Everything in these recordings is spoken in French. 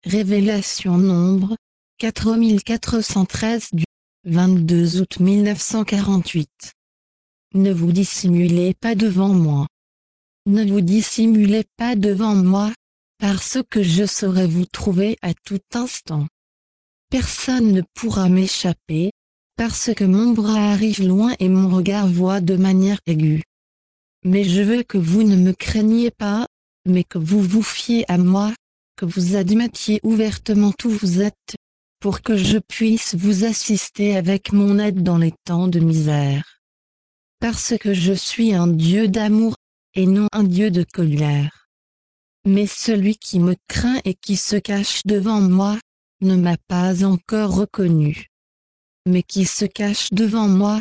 Révélation Nombre 4413 du 22 août 1948. Ne vous dissimulez pas devant moi. Ne vous dissimulez pas devant moi, parce que je saurai vous trouver à tout instant. Personne ne pourra m'échapper, parce que mon bras arrive loin et mon regard voit de manière aiguë. Mais je veux que vous ne me craigniez pas, mais que vous vous fiez à moi, que vous admettiez ouvertement où vous êtes, pour que je puisse vous assister avec mon aide dans les temps de misère. Parce que je suis un Dieu d'amour, et non un Dieu de colère. Mais celui qui me craint et qui se cache devant moi, ne m'a pas encore reconnu. Mais qui se cache devant moi?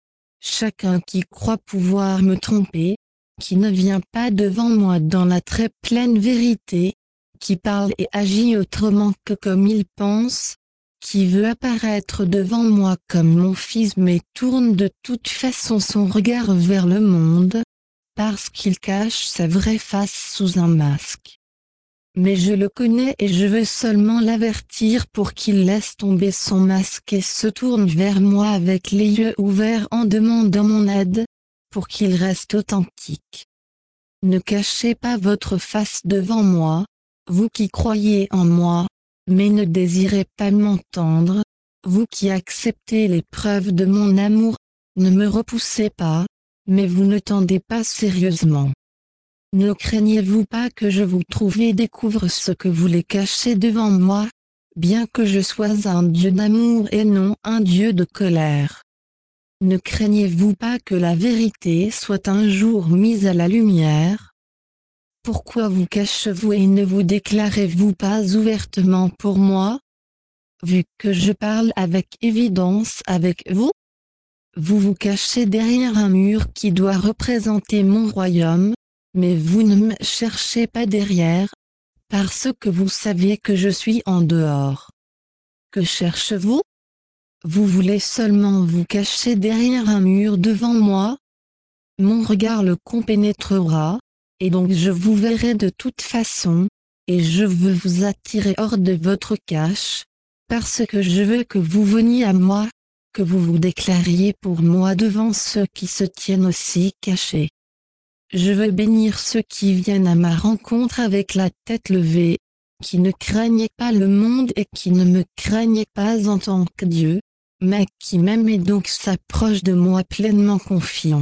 Chacun qui croit pouvoir me tromper, qui ne vient pas devant moi dans la très pleine vérité, qui parle et agit autrement que comme il pense, qui veut apparaître devant moi comme mon fils mais tourne de toute façon son regard vers le monde, parce qu'il cache sa vraie face sous un masque. Mais je le connais et je veux seulement l'avertir pour qu'il laisse tomber son masque et se tourne vers moi avec les yeux ouverts en demandant mon aide, pour qu'il reste authentique. Ne cachez pas votre face devant moi, vous qui croyez en moi, mais ne désirez pas m'entendre, vous qui acceptez les preuves de mon amour, ne me repoussez pas, mais vous ne tendez pas sérieusement. Ne craignez-vous pas que je vous trouve et découvre ce que vous voulez cacher devant moi, bien que je sois un Dieu d'amour et non un Dieu de colère? Ne craignez-vous pas que la vérité soit un jour mise à la lumière? Pourquoi vous cachez-vous et ne vous déclarez-vous pas ouvertement pour moi? Vu que je parle avec évidence avec vous, vous vous cachez derrière un mur qui doit représenter mon royaume, mais vous ne me cherchez pas derrière, parce que vous savez que je suis en dehors. Que cherchez-vous? Vous voulez seulement vous cacher derrière un mur devant moi? Mon regard le compénétrera, et donc je vous verrai de toute façon, et je veux vous attirer hors de votre cache, parce que je veux que vous veniez à moi, que vous vous déclariez pour moi devant ceux qui se tiennent aussi cachés. Je veux bénir ceux qui viennent à ma rencontre avec la tête levée, qui ne craignent pas le monde et qui ne me craignent pas en tant que Dieu, mais qui m'aiment et donc s'approchent de moi pleinement confiants.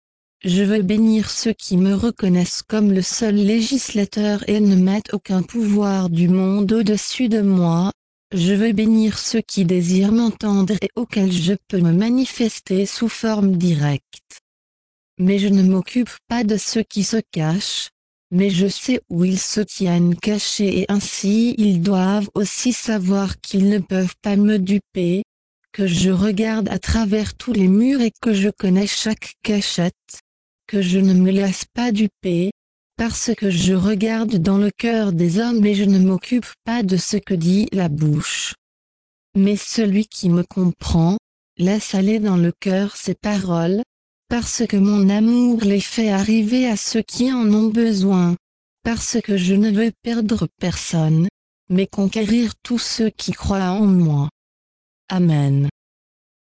Je veux bénir ceux qui me reconnaissent comme le seul législateur et ne mettent aucun pouvoir du monde au-dessus de moi. Je veux bénir ceux qui désirent m'entendre et auxquels je peux me manifester sous forme directe. Mais je ne m'occupe pas de ceux qui se cachent, mais je sais où ils se tiennent cachés et ainsi ils doivent aussi savoir qu'ils ne peuvent pas me duper, que je regarde à travers tous les murs et que je connais chaque cachette, que je ne me laisse pas duper, parce que je regarde dans le cœur des hommes et je ne m'occupe pas de ce que dit la bouche. Mais celui qui me comprend, laisse aller dans le cœur ses paroles, parce que mon amour les fait arriver à ceux qui en ont besoin, parce que je ne veux perdre personne, mais conquérir tous ceux qui croient en moi. Amen.